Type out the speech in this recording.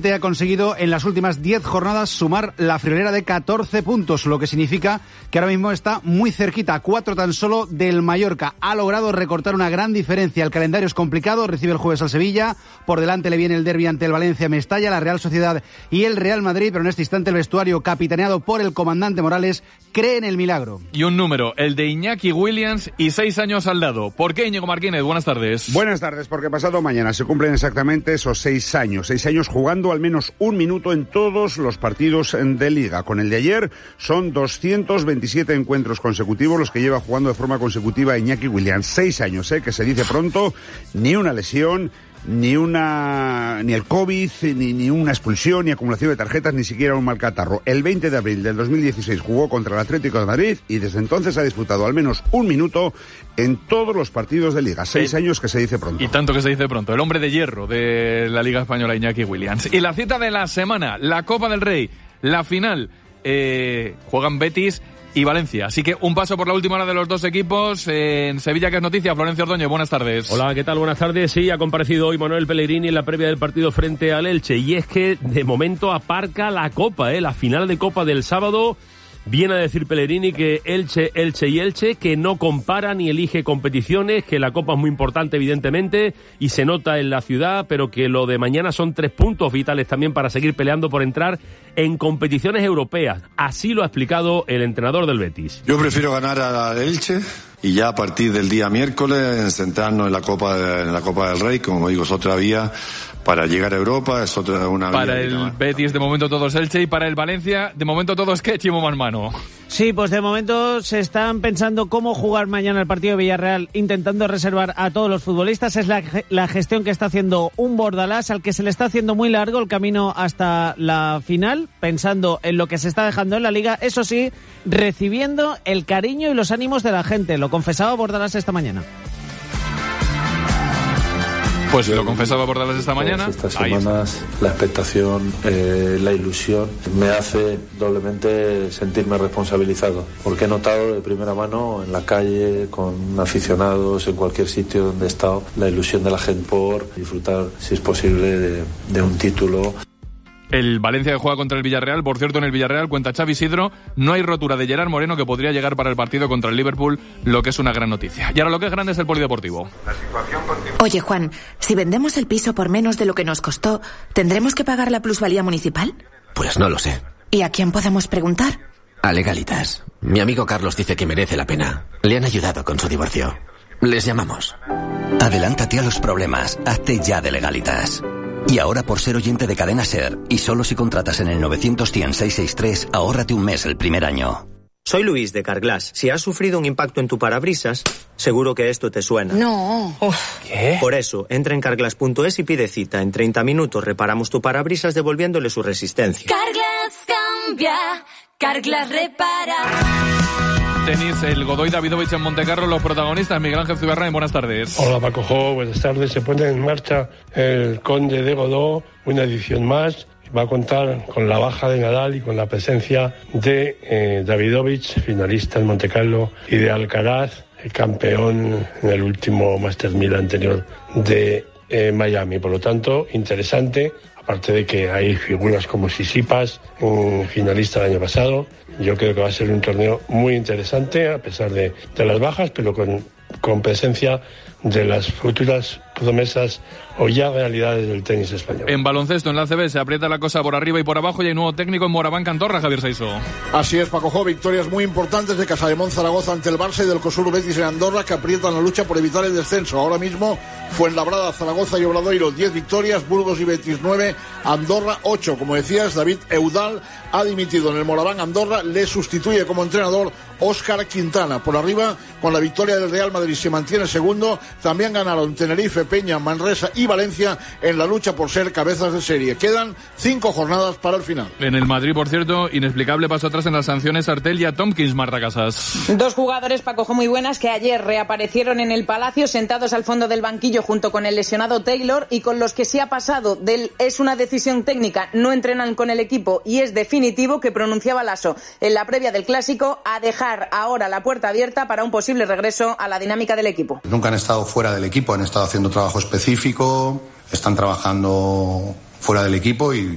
Levante ha conseguido en las últimas 10 jornadas sumar la friolera de 14 puntos, lo que significa que ahora mismo está muy cerquita, 4 tan solo del Mallorca. Ha logrado recortar una gran diferencia. El calendario es complicado, recibe el jueves al Sevilla, por delante le viene el derbi ante el Valencia Mestalla, la Real Sociedad y el Real Madrid, pero en este instante el vestuario, capitaneado por el comandante Morales, cree en el milagro. Y un número, el de Iñaki Williams, y 6 años al lado. ¿Por qué, Íñigo Martínez? Buenas tardes. Buenas tardes, porque pasado mañana se cumplen exactamente esos 6 años. 6 años jugando al menos un minuto en todos los partidos de Liga. Con el de ayer son 227 encuentros consecutivos los que lleva jugando de forma consecutiva Iñaki Williams. 6 años, que se dice pronto, ni una lesión, ni el COVID, ni una expulsión, ni acumulación de tarjetas, ni siquiera un mal catarro. El 20 de abril del 2016 jugó contra el Atlético de Madrid y desde entonces ha disputado al menos un minuto en todos los partidos de Liga. 6 años que se dice pronto. Y tanto que se dice pronto. El hombre de hierro de la Liga Española, Iñaki Williams. Y la cita de la semana, la Copa del Rey, la final, juegan Betis y Valencia. Así que un paso por la última hora de los dos equipos. En Sevilla, que es noticia, Florencio Ordóñez, buenas tardes. Hola, ¿qué tal? Buenas tardes. Sí, ha comparecido hoy Manuel Pellegrini en la previa del partido frente al Elche. Y es que de momento aparca la Copa, la final de Copa del sábado. Viene a decir Pellegrini que Elche, que no compara ni elige competiciones, que la Copa es muy importante evidentemente y se nota en la ciudad, pero que lo de mañana son 3 puntos vitales también para seguir peleando por entrar en competiciones europeas. Así lo ha explicado el entrenador del Betis. Yo prefiero ganar a Elche y ya a partir del día miércoles centrarnos en la Copa del Rey, como digo, es otra vía para llegar a Europa, es una para vía. El Betis de momento todo es Elche y para el Valencia de momento todo es que Chimo Manmano. Sí, pues de momento se están pensando cómo jugar mañana el partido de Villarreal, intentando reservar a todos los futbolistas. Es la gestión que está haciendo un Bordalás, al que se le está haciendo muy largo el camino hasta la final, pensando en lo que se está dejando en la Liga, eso sí, recibiendo el cariño y los ánimos de la gente. Lo confesaba Bordalás esta mañana. Pues lo confesaba Bordalás esta mañana. Estas semanas la expectación, la ilusión me hace doblemente sentirme responsabilizado, porque he notado de primera mano en la calle, con aficionados, en cualquier sitio donde he estado, la ilusión de la gente por disfrutar, si es posible, de un título. El Valencia que juega contra el Villarreal. Por cierto, en el Villarreal, cuenta Xavi Isidro, no hay rotura de Gerard Moreno, que podría llegar para el partido contra el Liverpool, lo que es una gran noticia. Y ahora lo que es grande es el polideportivo. Oye, Juan, si vendemos el piso por menos de lo que nos costó, ¿tendremos que pagar la plusvalía municipal? Pues no lo sé. ¿Y a quién podemos preguntar? A Legalitas. Mi amigo Carlos dice que merece la pena. Le han ayudado con su divorcio. Les llamamos. Adelántate a los problemas. Hazte ya de Legalitas. Y ahora, por ser oyente de Cadena SER, y solo si contratas en el 900-100-663, ahórrate un mes el primer año. Soy Luis de Carglass. Si has sufrido un impacto en tu parabrisas, seguro que esto te suena. No. ¿Qué? Por eso, entra en carglass.es y pide cita. En 30 minutos reparamos tu parabrisas devolviéndole su resistencia. Carglass cambia, Carglass repara. Tenis, el Godoy Davidovich en Montecarlo, los protagonistas. Miguel Ángel Zubiarrain, buenas tardes. Hola Paco Jo, buenas tardes. Se pone en marcha el Conde de Godó, una edición más. Va a contar con la baja de Nadal y con la presencia de Davidovich, finalista en Montecarlo, y de Alcaraz, el campeón en el último Masters 1000 anterior de Miami. Por lo tanto, interesante. Aparte de que hay figuras como Tsitsipas, un finalista el año pasado. Yo creo que va a ser un torneo muy interesante, a pesar de las bajas, pero con presencia de las futuras promesas o ya realidades del tenis español. En baloncesto, en la ACB, se aprieta la cosa por arriba y por abajo y hay nuevo técnico en Moraván Andorra, Javier Saiso. Así es, Paco Jo, victorias muy importantes de Casademont Zaragoza ante el Barça y del Cosur Betis en Andorra, que aprietan la lucha por evitar el descenso. Ahora mismo, Fuenlabrada, Zaragoza y Obradoiro, 10 victorias, Burgos y Betis 9, Andorra 8. Como decías, David Eudal ha dimitido en el Moraván Andorra, le sustituye como entrenador Óscar Quintana. Por arriba, con la victoria del Real Madrid, se mantiene segundo. También ganaron Tenerife, Peña, Manresa y Valencia en la lucha por ser cabezas de serie. Quedan 5 jornadas para el final. En el Madrid, por cierto, inexplicable paso atrás en las sanciones Artel y a Tompkins, Marta Casas. 2 jugadores, Paco, muy buenas, que ayer reaparecieron en el Palacio, sentados al fondo del banquillo junto con el lesionado Taylor, y con los que se ha pasado es una decisión técnica, no entrenan con el equipo y es definitivo, que pronunciaba Lasso en la previa del Clásico, a dejar ahora la puerta abierta para un posible regreso a la dinámica del equipo. Nunca han estado fuera del equipo, han estado haciendo trabajo específico, están trabajando fuera del equipo y